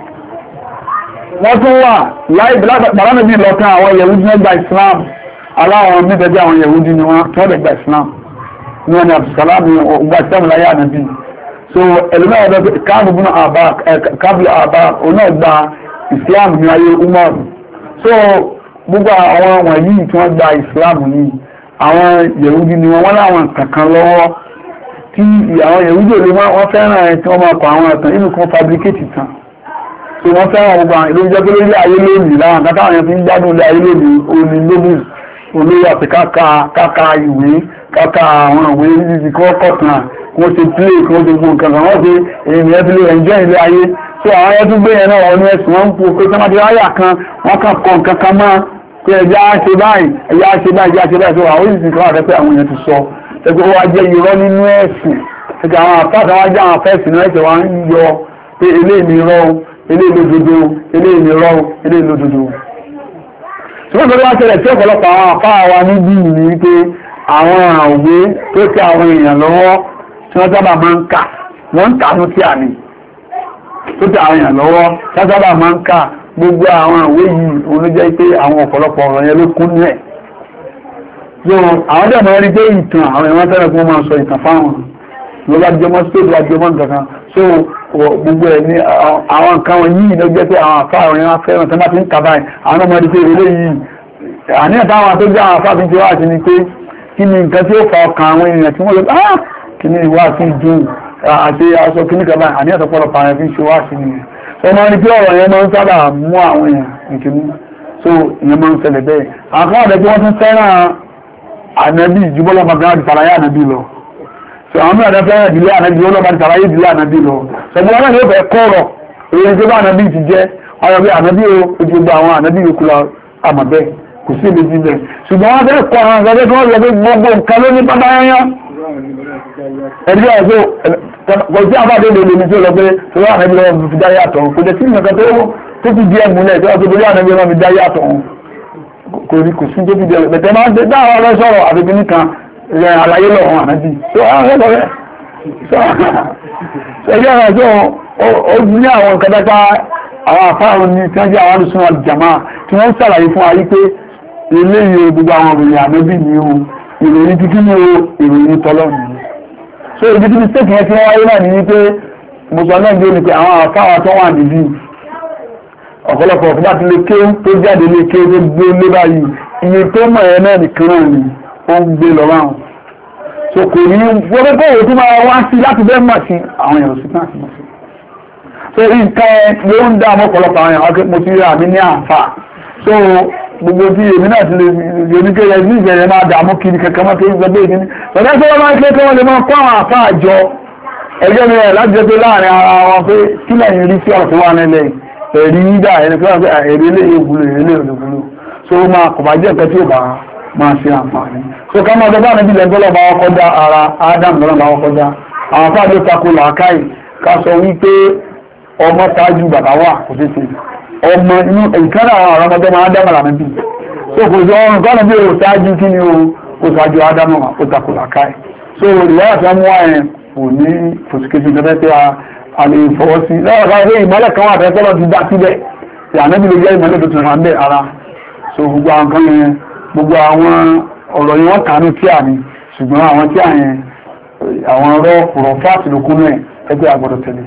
wọ́n tún wà láìbàlánàbí lọ́kàn àwọn Yẹ̀wúdí nígbà Islam aláwọn mẹ́tẹ̀ẹ́jẹ́ àwọn Yẹ̀wúdí ni wọ́n tó lè gba Islam ní wọ́n ni Abdulsalam ọgbà Islam láyé ànàbí so ẹlùmọ́ ọ̀dọ́ kábùlù àbá oná gba Islam ní ayé Umar so gbogbo àwọn wọ̀nyí tí wọ́n gba Islam ní àwọn Yẹ̀wúdí ni wọ́n láwọn kankan lọ́wọ́ tí àwọn Yẹ̀wúdí olè wọ́n fẹ́ràn ẹ̀ tí wọ́n máa kọ àwọn ẹ̀tàn nínú kan fabricate tàn so wọ́n fẹ́ràn gbogbo àwọn ìlú jẹ́ pé lórí ayé lónìí láwọn kátà àwọn fi ń gbádùn ilé ayé lónìí omi lónìí olóyè àti káka ìwé káka àwọn ìwé yìí kí wọ́n kọ̀tàn wọ́n ṣe play kí wọ́n ṣe gbogbo nǹkan kan wọ́n ṣe ènìyàn fi lè enjoy ilé ayé so àwọn ayé tó gbé yẹn náà wọ́n ní ẹ̀sùn wọn ń po pé sọ́mọ́tì ráyà kan wọ́n kàn kọ́ nǹkan kan máa pé ẹja ṣe báyìí ẹja ṣe báyìí ẹja ṣe báyìí so àwọn ìsìn kan àrẹ́pẹ́ àwọn èèyàn ti sọ ẹgbẹ́ wọ́n jẹ́ irọ́ nínú ẹ̀sìn ẹgbẹ́ àwọn àpáta wọ́n jẹ́ àwọn afẹ́sìn náà ẹ̀sẹ̀ wọ́n ń yọ pé eléyìí irọ́ eléyìí lódodo eléyìí irọ́ eléyìí lódodo ṣùgbọ́n tó wá ṣẹlẹ̀ tí ọ̀pọ̀lọpọ̀ àwọn àfáà wa níbí ní pé àwọn àwògbé tó tẹ àwọn èèyàn lọ́wọ́ tí wọ́n sábà máa ń kà wọ́n ń kà ní tí a ní tó tẹ àwọn èèyàn lọ́wọ́ tí wọ́n sábà máa ń kà gbogbo àwọn àwé yìí òun ló jẹ́ pé àwọn ọ̀pọ̀lọpọ̀ ọ̀rọ̀ yẹn ló kún ní ẹ̀ so àwọn dẹ̀ máa rí pé ìtàn àwọn èèyàn fẹ́ràn kí wọ́n máa sọ ìtàn fáwọn ló bá jọmọ́ state bá jọmọ́ nǹkan kan so gbogbo ẹ̀ ní àwọn nǹkan wọn yìí ló jẹ́ pé àwọn àfáà ọ̀rẹ́ wọn fẹ́ràn tó bá ti ń kà báyìí àwọn ọmọ rí pé eré yìí àníyàn táwọn tó jẹ́ àwọn àfáà fi ń ṣe wá sí ni pé kí ni nǹkan tí ó fa ọkàn àwọn èèyàn tí wọ́n lọ kí ni ìwà sí dùn àti aṣọ kíní kan báyìí àníyàn tó pọ̀lọpọ̀ àwọn fi ń ṣe wá sí ni ọmọ ní pé ọ̀rọ̀ yẹn máa ń sábà mú àwọn èèyàn ìkíní so ìyẹn máa ń ṣẹlẹ̀ bẹ́ẹ̀ àwọn kan ọ̀dẹ́ tí wọ́n tún fẹ́ràn ànábì jùbọ́lọ́ bàbá àti sàlàyé ànábì lọ so àwọn mìíràn fẹ́ràn ìdílé ànábì jùbọ́lọ́ bàbá sàlàyé ìdílé ànábì lọ ṣùgbọ́n wọn yóò fẹ́ kọ́rọ̀ èyí tí bá ànábì ti jẹ́ ọ̀rọ̀ bí ànábì ojú gbogbo àwọn ànábì yòókù la àmọ̀ bẹ́ẹ̀ kò sí ibi ti bẹ̀ ṣùgbọ́n wọn fẹ́ kọ́ àwọn ọ̀gá tí wọ́n lọ pé gbogbo nǹkan ló ní bàbá yányá ẹ̀dí ọ̀gbẹ́ kò sí àbáde lè lè ní tí ó lọ pé tó wà ànábì lọ́wọ́ fi dá yàtọ̀ kò dẹ̀ sí nǹkan tó fi di ẹ̀múlẹ̀ tí wọ́n tó borí ànábì lọ́wọ́ fi dá yàtọ̀ kò sí tó fi di ẹ̀múlẹ̀ bẹ̀tẹ̀ máa ń dá àwọn ọ̀rẹ́ sọ̀rọ̀ àbíbí nìkan rẹ̀ àlàyé lọ́wọ́ ànábì tó àwọn ọ̀rẹ́ lọ́rẹ́ ẹgbẹ́ ọ̀rẹ́ tó ó ní àwọn nǹkan dáta àwọn àfáàrùn ní tí wọ́n jẹ́ àwọn àdùsùn àjàmá tí wọ́n ń sàlàyé fún ayé pé ilé ìyẹ gbogbo àwọn òròyìn ànábì ní o ìròyìn títí ní o ìròyìn tọ́lọ́ ní so ibi tí mistake yẹn tí wọ́n wáyé náà ní wípé mùsùlùmí náà gbé ní pé àwọn àfáà tó wà níbí ọ̀pọ̀lọpọ̀ ọ̀fẹ́ bá ti lè ké tó jáde lè ké tó gbé lé báyìí iye tó mọ̀ ẹ̀ náà nìkan náà ni ó ń gbé lọ ráhùn so kò ní wọ́n pẹ́ òun tó máa wá sí láti bẹ́ẹ̀ mọ̀ sí àwọn èèyàn sí náà sí mọ̀ sí so nǹkan ló ń dá ọmọpọ̀lọpọ̀ àwọn èèyàn mo ti rí àmì ní àǹfà so gbogbo tí èmi náà ti lè oníkẹ́yẹ ní ìbẹ̀rẹ̀ máa dààmú kiri kankan máa kéwì gbogbo ìdíní ọ̀dọ́ tó wọ́n máa ń ké kí wọ́n lè máa kọ́ àwọn àfá àjọ ẹgbẹ́ mi rẹ̀ láti jẹ́ pé láàrin ara wọn pé kí lẹ́yìn rí sí ọ̀tún wà nílẹ̀ ẹ̀rí yídà ẹni pé ẹ̀rí ilé ìwúlò ilé ìwúlò so máa kò bá jẹ́ nǹkan tí ó bá máa ṣe àǹfààní so ká máa dọ́gbà níbi ilẹ̀ tọ́lọ̀ bá wọ́n kọjá ara Adam lọ́nà bá wọ́n kọjá àwọn afá ló takò làákàì ká sọ wípé ọmọ tájú bàbá wà kò tètè ọmọ inú ìkánná àwọn ọmọdé máa dámà níbi so kò sọ ọrùn kọ́nà bí o ṣáájú kí ni o ṣáájú Ádámù ó takò làákàì so ìwáyà tí wọ́n mú wáyẹn kò ní fòsìkèsì gẹ́gẹ́ tí a lè fọwọ́ sí lọ́wọ́ ká pé ìmọ́lẹ̀ kan wà tẹ́tọ́lọ́ ti dá síbẹ̀ ìyànẹ́bí lè jẹ́ ìmọ́lẹ̀ tó tún hàn bẹ́ẹ̀ ara so gbogbo àwọn kan yẹn gbogbo àwọn ọ̀rọ̀ yìí wọ́n kàánú tí à ní ṣùgbọ́n àwọn tí à yẹn àwọn ọ̀rọ̀ ọ̀rọ̀ fáàtì ló kún náà ẹgbẹ́ àgbọ̀dọ̀ tẹ̀lé.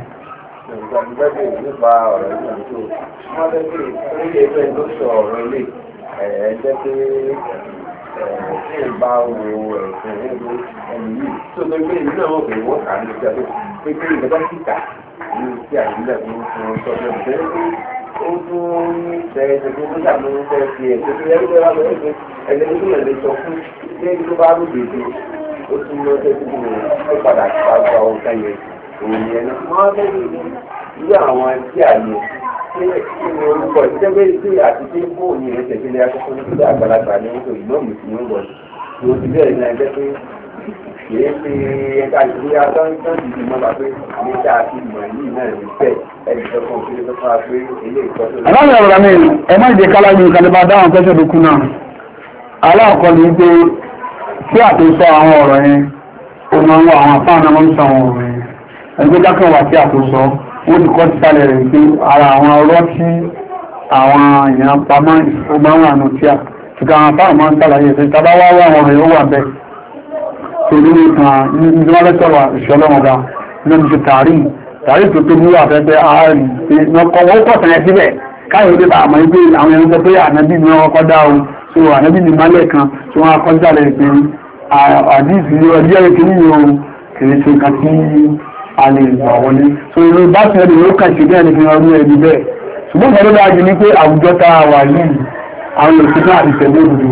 Ṣé ìbá wo ẹ̀sìn ẹ̀rọ ẹni yìí tó tó gbé ìlú náà wọ́n pè wọ́n kà á ní ìjọba pé pé ìjọba kíkà ní ti àyílẹ̀ fún ọjọ́ ìbẹ̀rẹ̀ pé ó tún bẹ̀rẹ̀ tó tó dàbí ó fẹ́ fi ẹ̀sẹ̀ tó yẹ kó lọ́wọ́ ẹ̀sẹ̀ ẹ̀sẹ̀ tó yẹ lè sọ fún ṣé tó bá rú bèbè ó tún lọ sí ẹ̀sẹ̀ tó ó padà gba ọ̀gá yẹn òun yẹn ní. Wọ́n fẹ́ bí àwọn tí àyè orúkọ ìjẹ́gbẹ́ tí àti tí fóònù rẹ̀ tẹ̀sílẹ̀ akọ́kọ́ ní kíkọ́ àgbàlagbà ní oṣù ìlọ́mù tí ó wọ̀ tí ó ti bẹ̀rẹ̀ ní ẹgbẹ́ pé kìí ṣe ẹ̀ka ìṣúra tọ́ǹtì ti mọ́ bá pé ní ká àti ìmọ̀ yìí náà ní bẹ́ẹ̀ ẹ̀dì tọ́kàn kí ló fà pé ilé ìtọ́jú. aláwọ̀ ọ̀rọ̀ mi ẹ má jẹ́ kálájú kalẹ̀bá dáhùn kẹ́sẹ̀ tó kú náà aláàkọ́ ni pé kí àtúnṣọ àwọn ọ̀rọ̀ yẹn ó máa ń wọ àwọn afáàná máa ń sọ àwọn ọ̀rọ̀ yẹn ẹgbẹ́ dákẹ́ wà sí àtúnṣọ wọ́n ti kọ́ ti sálẹ̀ rẹ̀ pé ara àwọn ọ̀rọ̀ tí àwọn èèyàn pamọ́ ìfowópamọ́ àánú tí a ṣùgbọ́n àwọn afáàná máa ń sàlàyé ẹ̀sẹ̀ tàbá wá wá àwọn ọ̀rọ̀ yóò wà bẹ́ẹ̀ torí nìkan ní wọ́n lẹ́sọ̀rọ̀ ìṣọ́lọ́mọba nínú ti tààrí tó tóbi wà fẹ́fẹ́ ààrin ọkọ̀ wọ́n pọ̀ tẹ̀lẹ̀ síbẹ̀ káyọ̀ ó dé bá àmọ́ pé àwọn èèyàn sọ pé ànábì ni wọ́n kọ́ dá o so ànábì ni málẹ̀ kan tí wọ́n kọ́ jálẹ̀ pé àdìsí ọjọ́ ìkíní o kìí ṣe nǹkan tí a lè gbà wọlé so ìlú bá ti ẹni ló kàn ṣe bẹ́ẹ̀ ni fi hàn ọdún ẹni bẹ́ẹ̀ ṣùgbọ́n ìgbà tó dáa jù ní pé àwùjọ tá a wà yìí àwọn òṣìṣẹ́ àti tẹ̀lé òdodo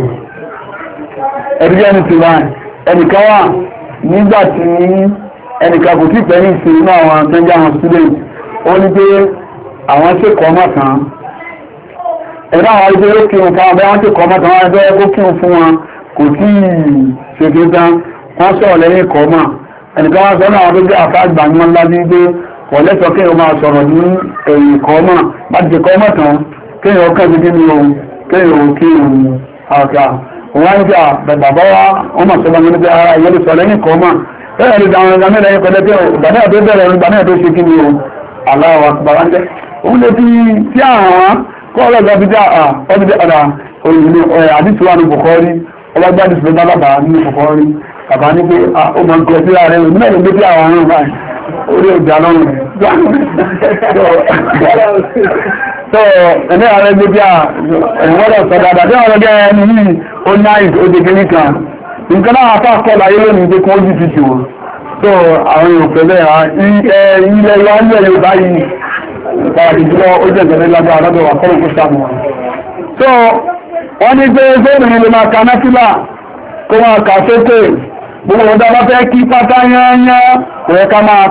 ẹ̀rí ẹni ti wá ẹnìkan wà nígbà tí ẹnìkan kò tí pẹ́ ní ìsinmi náà àwọn tẹ́jẹ́ àwọn student ó ní pé àwọn tí kọ́ mọ̀ tán ẹ̀rọ àwọn ilé ó kírun fún àwọn bẹ́ẹ̀ tí kọ́ mọ̀ tán wọ́n ẹgbẹ́ ó kírun fún wọn kò tí ṣèké tán wọ́n sọ̀rọ̀ lẹ́yìn kọ́ mọ̀ ẹnìkan wọ́n sọ náà àwọn tó jẹ́ àfá àgbà ní wọn lájú pé kò lẹ́tọ̀ọ́ kí wọ́n máa sọ̀rọ̀ ní ẹ̀yìn kọ́ mọ̀ bá ti kọ́ mọ̀ tán kéèyàn ó kẹ́sì kí ni ohun kéèyàn ó kí ohun àgbà wọ́n ń jà bàbá wa wọ́n mọ̀ sọ́lá ní pé ara ìyẹ́lú sọ lẹ́yìn kọ́ mọ̀ bẹ́ẹ̀ ni àwọn ọ̀gá mẹ́lẹ̀ pẹ̀lẹ́ pé ìgbàdá tó bẹ̀rẹ̀ ìgbàdá tó ṣe kí ni o aláwọ̀ àkùbàrá ń jẹ́ òun lè fi tí àwọn kọ́ ọlọ́gbà bí ọdún ọ̀dà òyìnbó àdìsíwá ní Bukhari ọlọ́gbà àdìsíwá bàbá ní Bukhari bàbá ní pé ó máa ń kọ sí ààrẹ rẹ̀ nígbà ìgbé tí àwọn àrùn báyìí orí ọjà lọ́rùn rẹ̀ so ẹ̀dẹ́ ààrẹ gbé bí ẹ̀wọ́dọ̀ sọ dáadáa tí wọ́n gẹ́ ẹni yìí ó náì ó dé kíní kan nǹkan náà apá kọ́ láyé lónìí pé kí wọ́n jù fi jù wọn so àwọn èèyàn pẹ̀lẹ́ ilẹ̀ wa ń lẹ̀ Yorùbá yìí pàtàkì jùlọ ó jẹ́ ìgbẹ̀rẹ̀ lágbára lọ́dọ̀ wà kọ́lọ̀ kó sàmù wọn so wọ́n ní pé fóònù lè máa ka náfìlà kó máa kà sókè gbogbo ọ̀dọ́ bá fẹ́ kí pátá yányá kò yẹ ká máa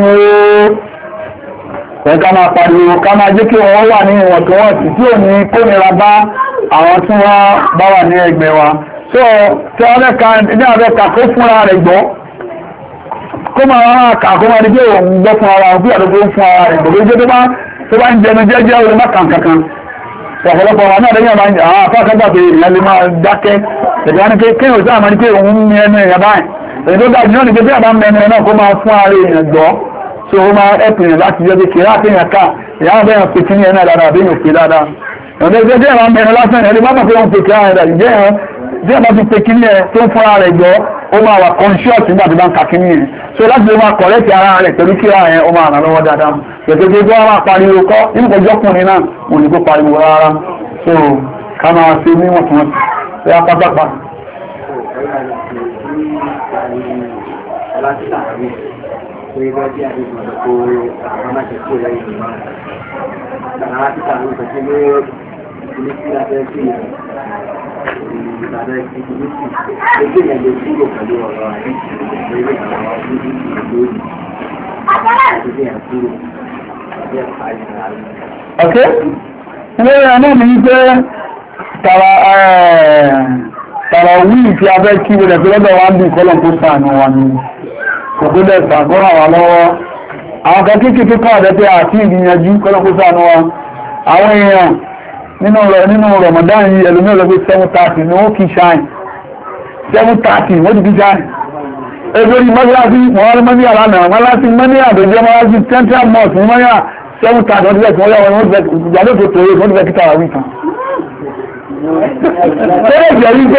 pariwo ká máa jẹ́ kí wọ́n wà ní ìwọ̀ntúnwọ̀nsì tí ò ní kónira bá àwọn tí wọ́n bá wà ní ẹgbẹ́ wa so tí wọ́n fẹ́ ka kó fúnra rẹ̀ gbọ́ kó máa kà kó máa di pé òun gbọ́ fún ara bí àdúgbò fún ara rẹ̀ gbogbo ìjẹ́ tó bá ń jẹnu jẹ́jẹ́ orí má kankan ọ̀pọ̀lọpọ̀ wà náà lẹ́yìn àwọn afákàgbà pé ìyẹn lè máa dákẹ́ ẹ̀dá ní pé kéèyàn sí àmọ́ ní pé òun ní ẹnu èèyàn báyìí èyí tó dájú náà ní pé bí àbá mẹ́nu ẹ̀ náà kó máa fún ara èèyàn gbọ́ so ó máa ẹ̀pìyàn láti jẹ́ pé kìí àtẹ̀yàn ká ìyá àwọn bẹ́yàn pé kíní ẹ̀ náà dáadáa àbí yóò pé dáadáa ọ̀dọ́ ìjẹ́ bí àwọn mẹ́nu lásán ẹ̀ lè má mọ̀ pé wọ́n pè kí ara rẹ̀ jẹ́ ẹ̀ bí àbá ti pé kíní ẹ̀ tó ń fún ara rẹ̀ gbọ́ ó máa wà conscious nígbà tó bá ń ka kíní ẹ̀ so láti lè máa correct ara rẹ̀ pẹ̀lú kí ara ẹ̀ ó máa ràn lọ́wọ́ dáadáa pẹ̀tẹ́tẹ́ tó wá pariwo kọ́ nígbàjọ́kùnrin náà ò ní kó pariwo rárá so ká máa ṣe níwọ̀ntúnwọ̀nsì ẹ apátápá. Okay. Ilé ẹ̀nà mi ń pé tàrà wíì tí a fẹ́ kí wọlẹ̀ pé lọ́dọ̀ wá ń bí kọ́lọ̀ kó sàánú wa ní òkúlẹ̀ sàgọ́rà wà lọ́wọ́ àwọn kan kéèkéé kọ́ ọ̀dẹ́ pé àti ìgbìyànjú kọ́lọ̀ kó sàánú wa àwọn èèyàn nínú Ramadan yìí ẹlòmí ọlọ́gbé 7:30 ní ó kí ṣáìn 7:30 wọ́n ti kí ṣáìn ẹgbẹ́ ní mọ́síláṣí wọ́n mọ́ ní àlànà mọ́síláṣí mọ́ ní àdójẹ́ mọ́síláṣí central mosque ní mọ́yà 7:30 wọ́n ti bẹ̀ẹ̀ tí wọ́n yá wọn ìgbàlẹ́ tó tó wọ́n ti bẹ̀ẹ̀ kíta àwọn ìtàn bọ́dẹ̀ jẹ́ wípé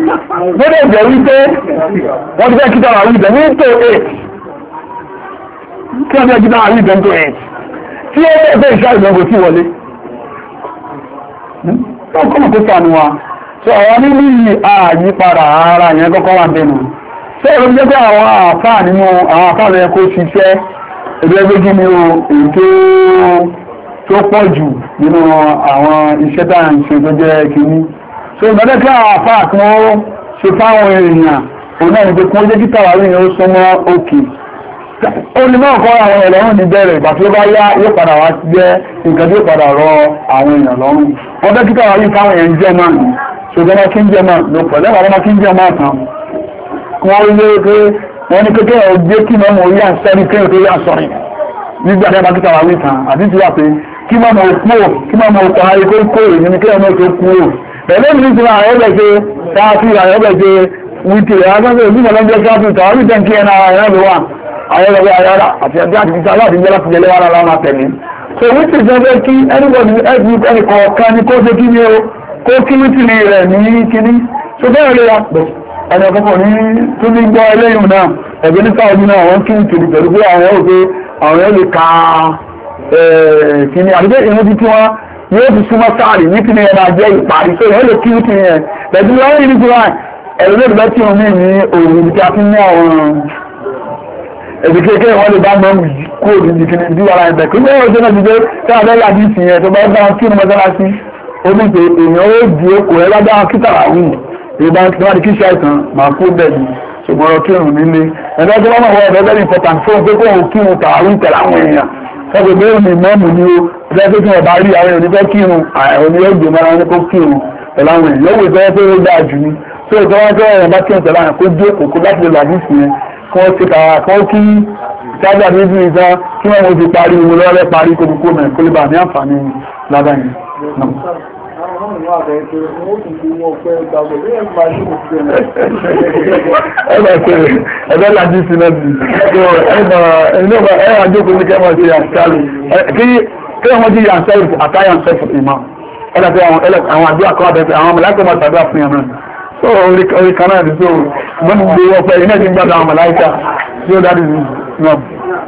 wọ́n ti bẹ̀ẹ̀ kíta àwọn ìtàn ní tó 8 kí wọ́n bẹ̀ẹ̀ kíta àwọn ìtàn tó 8 tí ó bẹ̀ẹ̀ ìṣá ìgbàgbò tí wọlé ọkọ̀mọ̀ tó sànú wa so àwọn nínú àyípadà ara yẹn kọ́kọ́ wà bẹ́nu so ẹ̀rọ jẹ́ pé àwọn àfáà nínú àwọn àfáà rẹ̀ kó ṣiṣẹ́ ẹgbẹ́ gíní o èyí tó pọ̀ jù nínú àwọn iṣẹ́ tá à ń ṣe tó jẹ́ kìíní so ìgbàdẹ́ kí àwọn àfáà kí wọ́n ṣe fáwọn èèyàn òun náà ní pé kí wọ́n jẹ́ kí tàwárí yẹn ó súnmọ́ òkè ó ní náà kọ́ àwọn èèyàn lọ́rùn ní bẹ̀rẹ̀ ìgbà tí ó bá yá yóò padà wá jẹ́ nǹkan tí ó padà rọ àwọn èèyàn lọ́rùn wọ́n fẹ́ kí tàwárí fáwọn èèyàn jẹ́ máa ní ṣùgbọ́n wọn kí ń jẹ́ máa ló pẹ̀lẹ́ àwọn ọmọ kí ń jẹ́ máa tán wọ́n rí pé wọ́n ní kékeré ọjọ́ kí mọ́ mọ́ orí àṣẹ́rí kéèrè tó yà sọ́rin nígbà tí a bá kí tàwárí tán àti ti wà pé kí mọ́ mọ́ òkú kí mọ́ mọ́ òkú ayé kó kó èyí ní kéèrè náà tó kú ò pẹ̀lú ìlú ti máa ẹgbẹ̀ ṣe sáàfì ẹgbẹ̀ ṣe wíkì ẹgbẹ̀ ìlú mọ̀lọ́jọ́ sáàfì tàwárí tẹ́ kí ẹna ẹ̀rọ ló wà ayẹ́lọ́wọ́ ayára àti ẹgbẹ́ àti ìta láti jẹ́ láti jẹ́lẹ́wà ara máa tẹ̀lé so wíkì jẹ́ pé kí anybody ẹni kọ̀ọ̀kan ni kó ṣe kí ni o kó kí wíkì ni rẹ̀ ní kíní so bẹ́ẹ̀ lè wà pẹ̀ ẹni ọkọ̀kọ̀ ní tó ní gbọ́ ẹlẹ́yìn náà ẹgbẹ́ ní sáàdì náà wọ́n kí n tèrè pẹ̀lú pé àwọn òkè àwọn ẹlẹ́ ka kíní àdúgbò ìrìn tí wọ́n yóò fi súnmọ́ sáàrì ní kíní ẹ̀nà jẹ́ ìparí so ìyẹn lè kí n kíní ẹ̀ pẹ̀lú lọ́wọ́ ìrìn tí wọ́n ẹ̀rọ lè bẹ́ tí wọ́n ní òòrùn ibi tí a fi ní àwọn ẹ̀dì kéèké wọ́n lè bá mọ́mù kó òdìdì kíní bí ara ẹ̀bẹ̀ kí wọ́n ṣe náà ti dé tí a bẹ́ láti ìsìn yẹn tó bá bá wọn kí ní mọ́sálásí ó ní pé èèyàn ó di okò ẹ lágbá kíkàrà wù ìbá tí wọ́n ti kí ṣàìsàn máa kó bẹ̀rẹ̀ ṣùgbọ́n ọ̀rọ̀ kírun nílé ẹ̀dọ́ tó wọ́n wọ́n very important fún pé kó òun kírun tààrí tẹ̀lé àwọn èèyàn sọ́kò pé òun ní mọ́ọ̀mù ní o ẹ̀dọ́ tó wọ́n bá rí àwọn èèyàn nífẹ̀ẹ́ kírun òní yóò gbé mọ́ra ní kó kírun tẹ̀lé àwọn èèyàn yóò wò sọ́wọ́ pé ó dáa jù ní tó ìtọ́ wọn fẹ́ ẹ̀yàn bá kírun tẹ̀lé àwọn kó dé òkú láti lè làbí sí yẹn kí wọ́n ti tààrà kí wọ́n kí sájà méjì ìta kí wọ́n ti parí ìwé lọ́rẹ́ parí kókó mẹ́ kó lè bà ní àǹfààní ládàá yẹn ẹgbẹ́ láti sí náà bí ẹ̀rọ àjókòó ní kẹ́mọ̀ sí àṣálù kí wọ́n jí yànṣẹ́lù àtàyànṣẹ́ fún ìmá àwọn àdúrà kan àbẹ̀fẹ̀ àwọn mọ̀láìkà máa tàdúrà fún yàn náà so orí kan náà ní so wọ́n ti gbé ọpẹ́ iná ti ń gbàdọ̀ àwọn mọ̀láìkà tí ó dájú sí náà.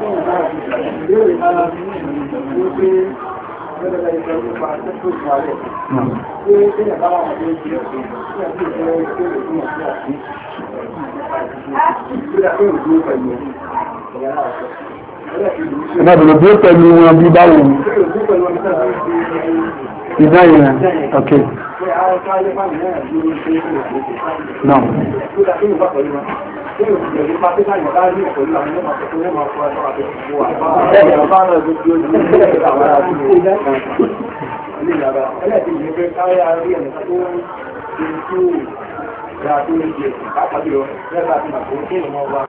Ẹ̀nà ìbìlẹ̀ bí ó pẹ̀lú wọn bí báwo ìdá ìrìn ok náà